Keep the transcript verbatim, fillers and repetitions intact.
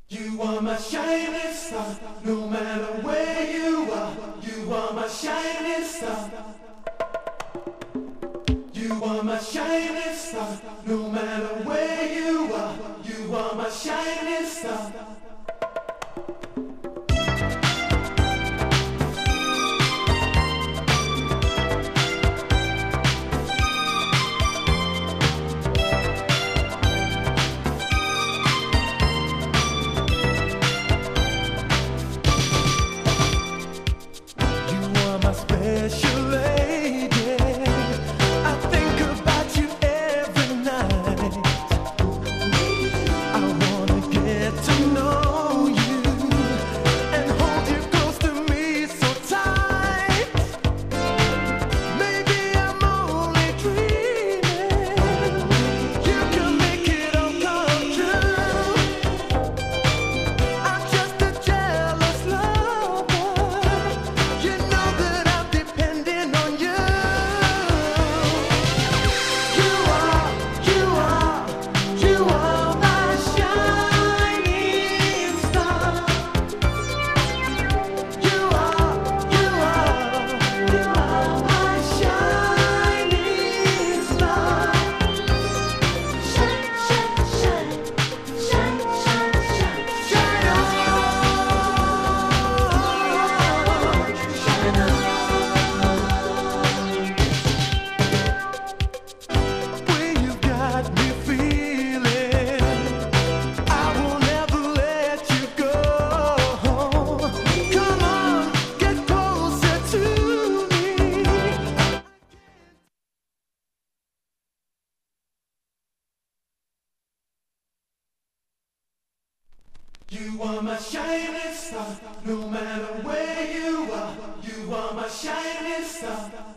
You are my shining star, no matter where you are. You are my shining star. You are my shining star, no matter where you are. You are my shining star. Special lady, I think about you every night. I wanna get to know you and hold you close to me so tight. Maybe I'm only dreaming. You can make it all come true. I'm just a jealous lover. You know that depending on you. You are, you are, you are my shining star. You are, you are, you are my shining star. Shine, shine, shine, shine, shine, shine, shine on, shine on. You are my shining star, no matter where you are. You are my shining star.